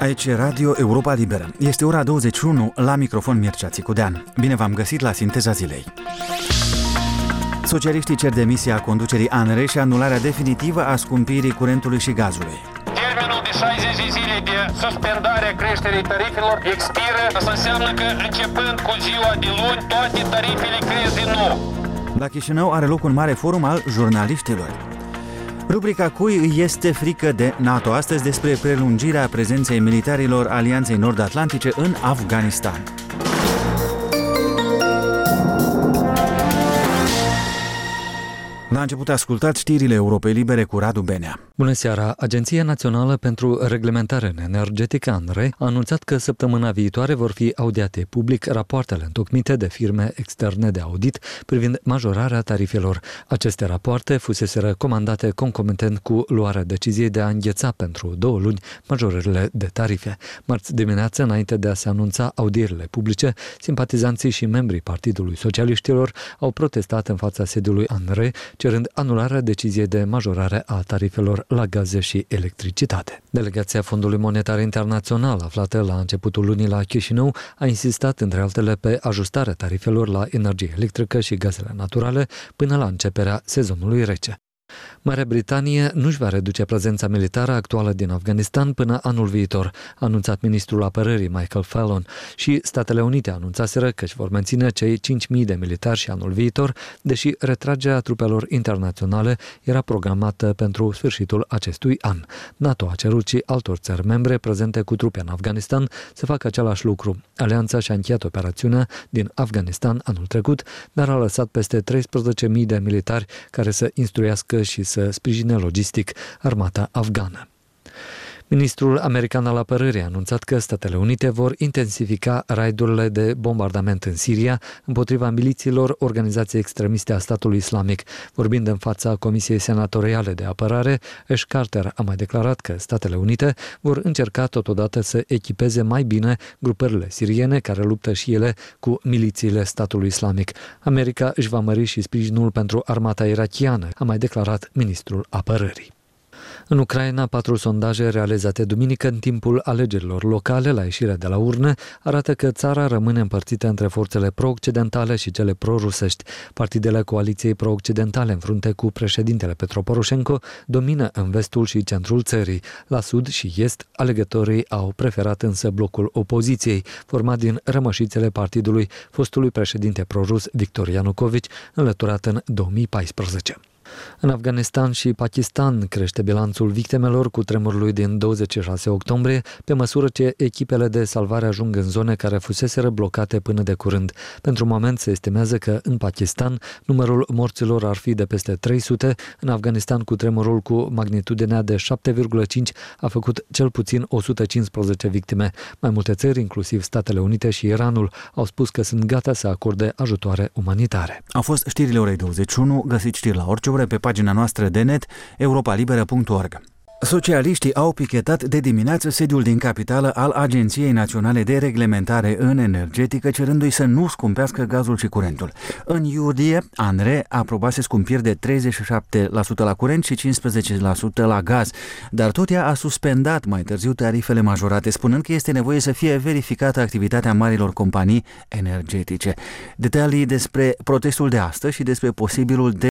Aici e Radio Europa Liberă. Este ora 21, la microfon Mircea Țicudean. Bine v-am găsit la Sinteza Zilei. Socialiștii cer demisia conducerii ANRE și anularea definitivă a scumpirii curentului și gazului. Termenul de 60 de zile de suspendare a creșterii tarifelor expiră. Asta înseamnă că începând cu ziua de luni, toate tarifele cresc din nou. La Chișinău are loc un mare forum al jurnaliștilor. Rubrica Cui îi este frică de NATO, astăzi despre prelungirea prezenței militarilor Alianței Nord-Atlantice în Afganistan. La început ascultați știrile Europei Libere cu Radu Benea. Bună seara! Agenția Națională pentru Reglementare Energetică, ANRE, a anunțat că săptămâna viitoare vor fi audiate public rapoartele întocmite de firme externe de audit privind majorarea tarifelor. Aceste rapoarte fuseseră comandate concomitent cu luarea deciziei de a îngheța pentru 2 luni majorările de tarife. Marți dimineață, înainte de a se anunța audierile publice, simpatizanții și membrii Partidului Socialiștilor au protestat în fața sediului ANRE, cerând anularea deciziei de majorare a tarifelor la gaze și electricitate. Delegația Fondului Monetar Internațional, aflată la începutul lunii la Chișinău, a insistat, între altele, pe ajustarea tarifelor la energie electrică și gazele naturale până la începerea sezonului rece. Marea Britanie nu-și va reduce prezența militară actuală din Afganistan până anul viitor, a anunțat ministrul apărării Michael Fallon, și Statele Unite anunțaseră că își vor menține cei 5.000 de militari și anul viitor, deși retragerea trupelor internaționale era programată pentru sfârșitul acestui an. NATO a cerut și altor țări membre prezente cu trupe în Afganistan să facă același lucru. Alianța și-a încheiat operațiunea din Afganistan anul trecut, dar a lăsat peste 13.000 de militari care să instruiască și să sprijine logistic armata afgană. Ministrul american al apărării a anunțat că Statele Unite vor intensifica raidurile de bombardament în Siria împotriva milițiilor organizației extremiste a statului islamic. Vorbind în fața Comisiei Senatoriale de Apărare, Ash Carter a mai declarat că Statele Unite vor încerca totodată să echipeze mai bine grupările siriene care luptă și ele cu milițiile statului islamic. America își va mări și sprijinul pentru armata irakiană, a mai declarat ministrul apărării. În Ucraina, 4 sondaje realizate duminică în timpul alegerilor locale la ieșirea de la urne arată că țara rămâne împărțită între forțele pro-occidentale și cele pro-rusești. Partidele coaliției pro-occidentale în frunte cu președintele Petro Poroșenko domină în vestul și centrul țării. La sud și est, alegătorii au preferat însă blocul opoziției, format din rămășițele partidului fostului președinte pro-rus Viktor Yanukovych, înlăturat în 2014. În Afganistan și Pakistan crește bilanțul victimelor cutremurului din 26 octombrie, pe măsură ce echipele de salvare ajung în zone care fuseseră blocate până de curând. Pentru moment se estimează că în Pakistan numărul morților ar fi de peste 300, în Afganistan cutremurul cu magnitudinea de 7,5 a făcut cel puțin 115 victime. Mai multe țări, inclusiv Statele Unite și Iranul, au spus că sunt gata să acorde ajutoare umanitare. Au fost știrile orei 21, găsiți știri la orice oră pe pagina noastră de net europalibera.org. Socialiștii au pichetat de dimineață sediul din capitală al Agenției Naționale de Reglementare în Energetică, cerându-i să nu scumpească gazul și curentul. În iulie, ANRE aprobase scumpiri de 37% la curent și 15% la gaz, dar tot ea a suspendat mai târziu tarifele majorate, spunând că este nevoie să fie verificată activitatea marilor companii energetice. Detalii despre protestul de astăzi și despre posibilul